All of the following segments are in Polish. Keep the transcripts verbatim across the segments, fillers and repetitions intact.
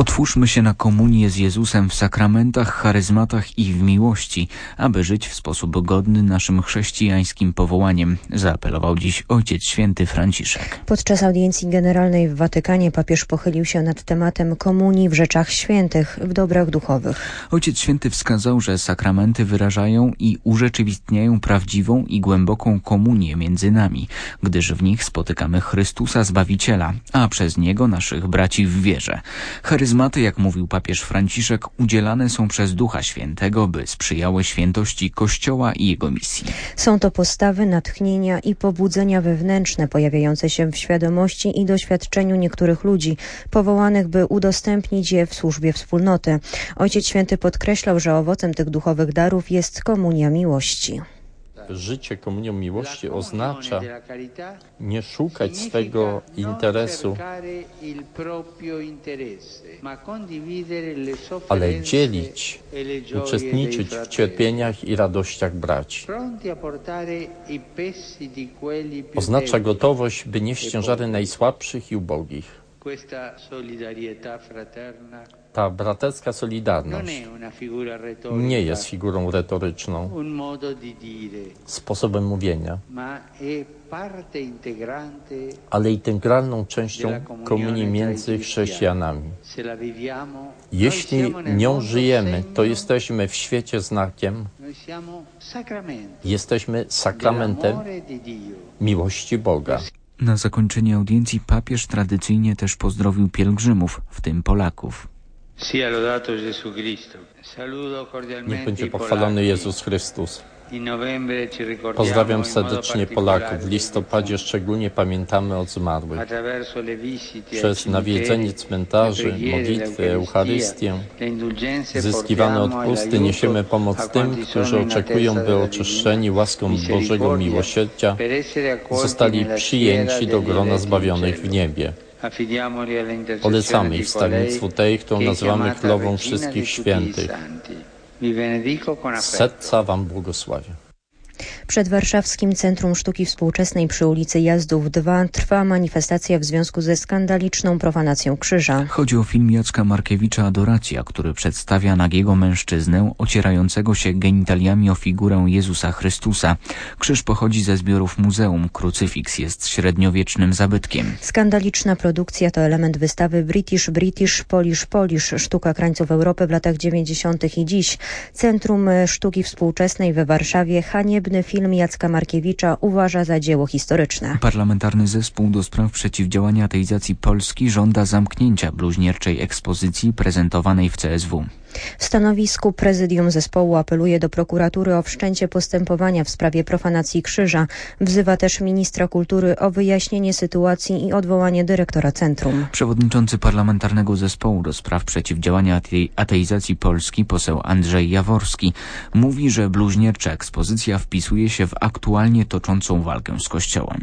Otwórzmy się na komunię z Jezusem w sakramentach, charyzmatach i w miłości, aby żyć w sposób godny naszym chrześcijańskim powołaniem, zaapelował dziś Ojciec Święty Franciszek. Podczas audiencji generalnej w Watykanie papież pochylił się nad tematem komunii w rzeczach świętych, w dobrach duchowych. Ojciec Święty wskazał, że sakramenty wyrażają i urzeczywistniają prawdziwą i głęboką komunię między nami, gdyż w nich spotykamy Chrystusa Zbawiciela, a przez Niego naszych braci w wierze. Charyzmaty, jak mówił papież Franciszek, udzielane są przez Ducha Świętego, by sprzyjały świętości Kościoła i jego misji. Są to postawy, natchnienia i pobudzenia wewnętrzne pojawiające się w świadomości i doświadczeniu niektórych ludzi, powołanych, by udostępnić je w służbie wspólnoty. Ojciec Święty podkreślał, że owocem tych duchowych darów jest komunia miłości. Życie komunią miłości oznacza nie szukać swego interesu, ale dzielić, uczestniczyć w cierpieniach i radościach braci. Oznacza gotowość, by nieść ciężary najsłabszych i ubogich. Ta braterska solidarność nie jest figurą retoryczną, sposobem mówienia, ale integralną częścią komunii między chrześcijanami. Jeśli nią żyjemy, to jesteśmy w świecie znakiem, jesteśmy sakramentem miłości Boga. Na zakończenie audiencji papież tradycyjnie też pozdrowił pielgrzymów, w tym Polaków. Niech będzie pochwalony Jezus Chrystus. Pozdrawiam serdecznie Polaków. W listopadzie szczególnie pamiętamy o zmarłych. Przez nawiedzenie cmentarzy, modlitwy, Eucharystię, zyskiwane odpusty niesiemy pomoc tym, którzy oczekują, by oczyszczeni łaską Bożego miłosierdzia zostali przyjęci do grona zbawionych w niebie. Polecamy ich wstawiennictwu tej, którą nazywamy królową wszystkich świętych. Z serca Wam błogosławię. Przed Warszawskim Centrum Sztuki Współczesnej przy ulicy Jazdów dwa trwa manifestacja w związku ze skandaliczną profanacją krzyża. Chodzi o film Jacka Markiewicza Adoracja, który przedstawia nagiego mężczyznę ocierającego się genitaliami o figurę Jezusa Chrystusa. Krzyż pochodzi ze zbiorów muzeum, krucyfiks jest średniowiecznym zabytkiem. Skandaliczna produkcja to element wystawy British British Polish Polish Sztuka krańców Europy w latach dziewięćdziesiątych i dziś. Centrum Sztuki Współczesnej we Warszawie haniebny film Jacka Markiewicza uważa za dzieło historyczne. Parlamentarny Zespół do Spraw Przeciwdziałania Ateizacji Polski żąda zamknięcia bluźnierczej ekspozycji prezentowanej w C S W. W stanowisku prezydium zespołu apeluje do prokuratury o wszczęcie postępowania w sprawie profanacji krzyża. Wzywa też ministra kultury o wyjaśnienie sytuacji i odwołanie dyrektora centrum. Przewodniczący Parlamentarnego Zespołu do Spraw Przeciwdziałania Ateizacji Polski, poseł Andrzej Jaworski, mówi, że bluźniercza ekspozycja wpisuje się w aktualnie toczącą walkę z Kościołem.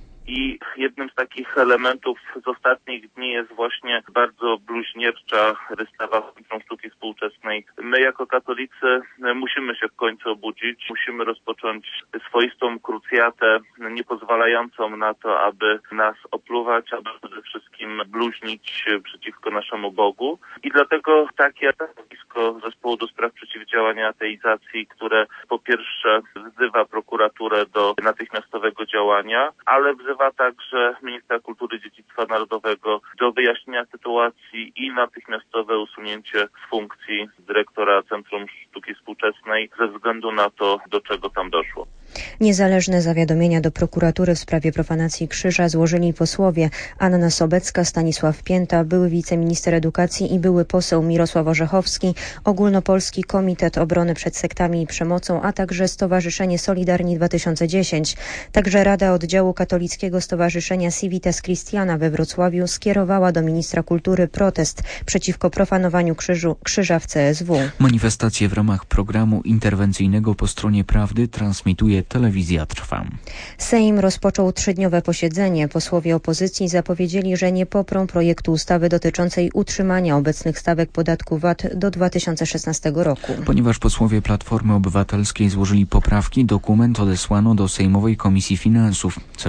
I jednym z takich elementów z ostatnich dni jest właśnie bardzo bluźniercza wystawa Centrum Sztuki Współczesnej. My jako katolicy musimy się w końcu obudzić, musimy rozpocząć swoistą krucjatę niepozwalającą na to, aby nas opluwać, aby przede wszystkim bluźnić przeciwko naszemu Bogu. I dlatego takie stanowisko Zespołu do Spraw Przeciwdziałania Ateizacji, które po pierwsze wzywa prokuraturę do natychmiastowego działania, ale wzywa także ministra kultury i dziedzictwa narodowego do wyjaśnienia sytuacji i natychmiastowe usunięcie z funkcji dyrektora Centrum Sztuki Współczesnej ze względu na to, do czego tam doszło. Niezależne zawiadomienia do prokuratury w sprawie profanacji krzyża złożyli posłowie Anna Sobecka, Stanisław Pięta, były wiceminister edukacji i były poseł Mirosław Orzechowski, Ogólnopolski Komitet Obrony przed Sektami i Przemocą, a także Stowarzyszenie Solidarni dwa tysiące dziesięć. Także Rada Oddziału Katolickiego Stowarzyszenia Civitas Christiana we Wrocławiu skierowała do ministra kultury protest przeciwko profanowaniu krzyżu, krzyża w C S W. Manifestacje w ramach programu interwencyjnego Po Stronie Prawdy transmituje Telewizja Trwa. Sejm rozpoczął trzydniowe posiedzenie. Posłowie opozycji zapowiedzieli, że nie poprą projektu ustawy dotyczącej utrzymania obecnych stawek podatku V A T do dwa tysiące szesnastego roku. Ponieważ posłowie Platformy Obywatelskiej złożyli poprawki, dokument odesłano do Sejmowej Komisji Finansów. Solidarna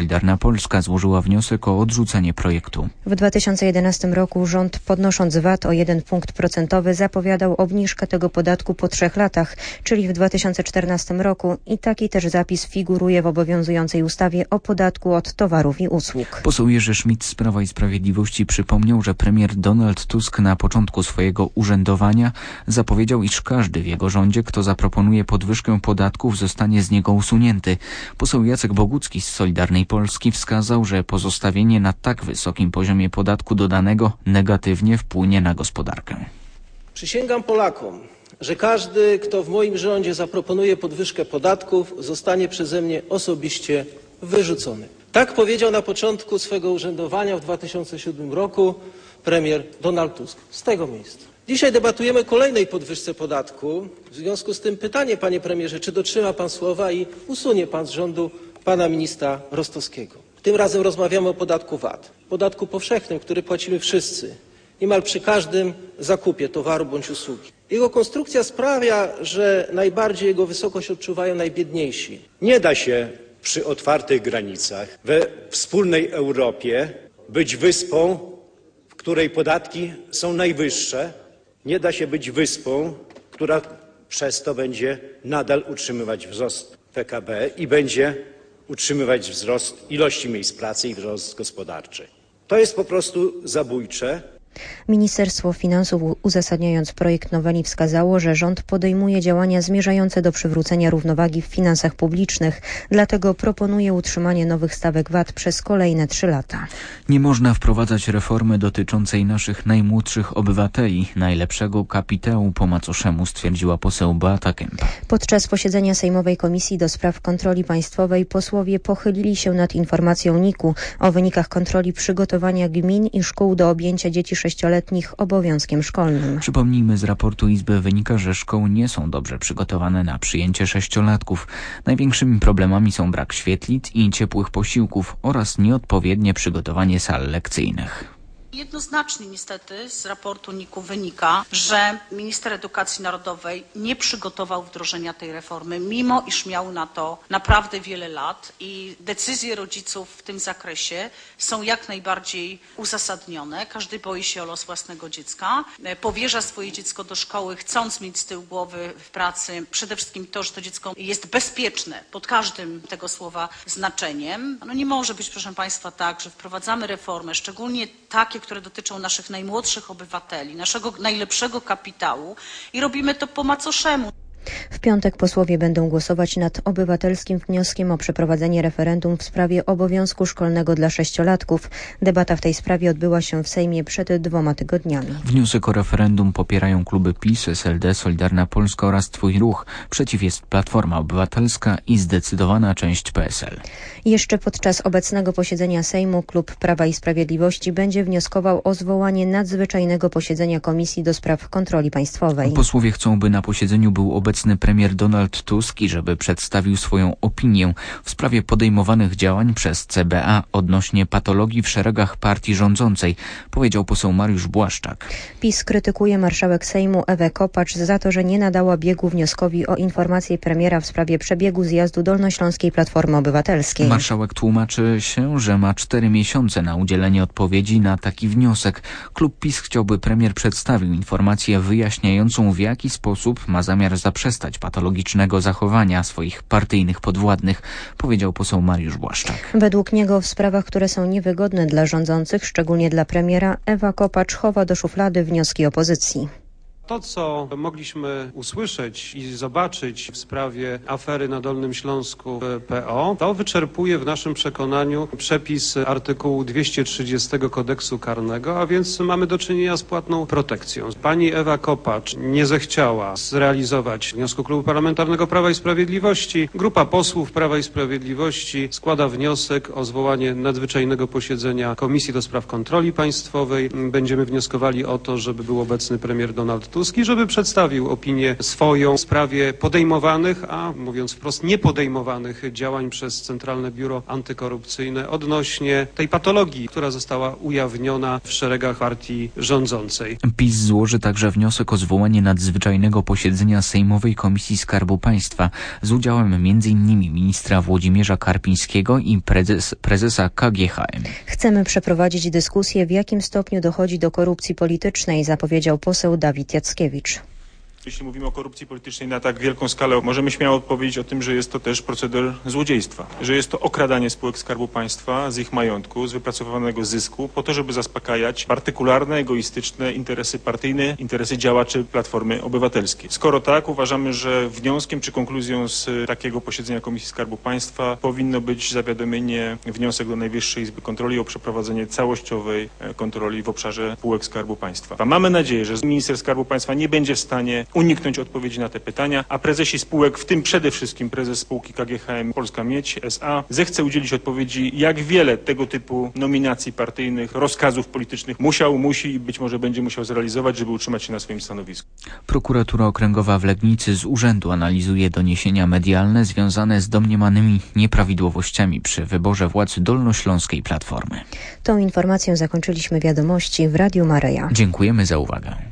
Polska złożyła wniosek o odrzucenie projektu. W dwa tysiące jedenastym roku rząd, podnosząc V A T o jeden punkt procentowy, zapowiadał obniżkę tego podatku po trzech latach, czyli w dwa tysiące czternastym roku, i taki też zapis figuruje w obowiązującej ustawie o podatku od towarów i usług. Poseł Jerzy Schmidt z Prawa i Sprawiedliwości przypomniał, że premier Donald Tusk na początku swojego urzędowania zapowiedział, iż każdy w jego rządzie, kto zaproponuje podwyżkę podatków, zostanie z niego usunięty. Poseł Jacek Bogucki z Solidarnej Polski wskazał, że pozostawienie na tak wysokim poziomie podatku dodanego negatywnie wpłynie na gospodarkę. Przysięgam Polakom, że każdy, kto w moim rządzie zaproponuje podwyżkę podatków, zostanie przeze mnie osobiście wyrzucony. Tak powiedział na początku swego urzędowania w dwa tysiące siódmym roku premier Donald Tusk z tego miejsca. Dzisiaj debatujemy o kolejnej podwyżce podatku. W związku z tym pytanie, panie premierze, czy dotrzyma pan słowa i usunie pan z rządu pana ministra Rostowskiego. Tym razem rozmawiamy o podatku V A T, podatku powszechnym, który płacimy wszyscy, niemal przy każdym zakupie towaru bądź usługi. Jego konstrukcja sprawia, że najbardziej jego wysokość odczuwają najbiedniejsi. Nie da się przy otwartych granicach we wspólnej Europie być wyspą, w której podatki są najwyższe. Nie da się być wyspą, która przez to będzie nadal utrzymywać wzrost P K B i będzie utrzymywać wzrost ilości miejsc pracy i wzrost gospodarczy. To jest po prostu zabójcze. Ministerstwo Finansów, uzasadniając projekt noweli, wskazało, że rząd podejmuje działania zmierzające do przywrócenia równowagi w finansach publicznych, dlatego proponuje utrzymanie nowych stawek V A T przez kolejne trzy lata. Nie można wprowadzać reformy dotyczącej naszych najmłodszych obywateli, najlepszego kapitału po macoszemu, stwierdziła poseł Beata Kempa. Podczas posiedzenia Sejmowej Komisji do Spraw Kontroli Państwowej posłowie pochylili się nad informacją N I K-u o wynikach kontroli przygotowania gmin i szkół do objęcia dzieci sześcioletnich obowiązkiem szkolnym. Przypomnijmy, z raportu Izby wynika, że szkoły nie są dobrze przygotowane na przyjęcie sześciolatków. Największymi problemami są brak świetlic i ciepłych posiłków oraz nieodpowiednie przygotowanie sal lekcyjnych. Jednoznacznie niestety z raportu N I K-u wynika, że minister edukacji narodowej nie przygotował wdrożenia tej reformy, mimo iż miał na to naprawdę wiele lat i decyzje rodziców w tym zakresie są jak najbardziej uzasadnione. Każdy boi się o los własnego dziecka, powierza swoje dziecko do szkoły, chcąc mieć z tyłu głowy w pracy przede wszystkim to, że to dziecko jest bezpieczne pod każdym tego słowa znaczeniem. No nie może być, proszę państwa, tak, że wprowadzamy reformę, szczególnie takie, które dotyczą naszych najmłodszych obywateli, naszego najlepszego kapitału, i robimy to po macoszemu. W piątek posłowie będą głosować nad obywatelskim wnioskiem o przeprowadzenie referendum w sprawie obowiązku szkolnego dla sześciolatków. Debata w tej sprawie odbyła się w Sejmie przed dwoma tygodniami. Wniosek o referendum popierają kluby PiS, S L D, Solidarna Polska oraz Twój Ruch. Przeciw jest Platforma Obywatelska i zdecydowana część P S L. Jeszcze podczas obecnego posiedzenia Sejmu klub Prawa i Sprawiedliwości będzie wnioskował o zwołanie nadzwyczajnego posiedzenia Komisji do Spraw Kontroli Państwowej. Posłowie chcą, by na posiedzeniu był obecny premier Donald Tusk i żeby przedstawił swoją opinię w sprawie podejmowanych działań przez C B A odnośnie patologii w szeregach partii rządzącej, powiedział poseł Mariusz Błaszczak. PiS krytykuje marszałek Sejmu Ewę Kopacz za to, że nie nadała biegu wnioskowi o informację premiera w sprawie przebiegu zjazdu Dolnośląskiej Platformy Obywatelskiej. Marszałek tłumaczy się, że ma cztery miesiące na udzielenie odpowiedzi na taki wniosek. Klub PiS chciałby, premier przedstawił informację wyjaśniającą, w jaki sposób ma zamiar zaprzestać patologicznego zachowania swoich partyjnych podwładnych, powiedział poseł Mariusz Błaszczak. Według niego w sprawach, które są niewygodne dla rządzących, szczególnie dla premiera, Ewa Kopacz chowa do szuflady wnioski opozycji. To, co mogliśmy usłyszeć i zobaczyć w sprawie afery na Dolnym Śląsku P O, to wyczerpuje w naszym przekonaniu przepis artykułu dwieście trzydziestego kodeksu karnego, a więc mamy do czynienia z płatną protekcją. Pani Ewa Kopacz nie zechciała zrealizować wniosku Klubu Parlamentarnego Prawa i Sprawiedliwości. Grupa posłów Prawa i Sprawiedliwości składa wniosek o zwołanie nadzwyczajnego posiedzenia Komisji do Spraw Kontroli Państwowej. Będziemy wnioskowali o to, żeby był obecny premier Donald Tusk. Suski, żeby przedstawił opinię swoją w sprawie podejmowanych, a mówiąc wprost niepodejmowanych działań przez Centralne Biuro Antykorupcyjne odnośnie tej patologii, która została ujawniona w szeregach partii rządzącej. PiS złoży także wniosek o zwołanie nadzwyczajnego posiedzenia Sejmowej Komisji Skarbu Państwa z udziałem m.in. ministra Włodzimierza Karpińskiego i prezes, prezesa K G H M. Chcemy przeprowadzić dyskusję, w jakim stopniu dochodzi do korupcji politycznej, zapowiedział poseł Dawid Jackiewicz. Jeśli mówimy o korupcji politycznej na tak wielką skalę, możemy śmiało powiedzieć o tym, że jest to też proceder złodziejstwa, że jest to okradanie spółek Skarbu Państwa z ich majątku, z wypracowanego zysku, po to, żeby zaspokajać partykularne, egoistyczne interesy partyjne, interesy działaczy Platformy Obywatelskiej. Skoro tak, uważamy, że wnioskiem czy konkluzją z takiego posiedzenia Komisji Skarbu Państwa powinno być zawiadomienie, wniosek do Najwyższej Izby Kontroli o przeprowadzenie całościowej kontroli w obszarze spółek Skarbu Państwa. A mamy nadzieję, że minister Skarbu Państwa nie będzie w stanie uniknąć odpowiedzi na te pytania, a prezesi spółek, w tym przede wszystkim prezes spółki K G H M Polska Miedź S A, zechce udzielić odpowiedzi, jak wiele tego typu nominacji partyjnych, rozkazów politycznych musiał, musi i być może będzie musiał zrealizować, żeby utrzymać się na swoim stanowisku. Prokuratura Okręgowa w Legnicy z urzędu analizuje doniesienia medialne związane z domniemanymi nieprawidłowościami przy wyborze władz Dolnośląskiej Platformy. Tą informacją zakończyliśmy wiadomości w Radiu Maryja. Dziękujemy za uwagę.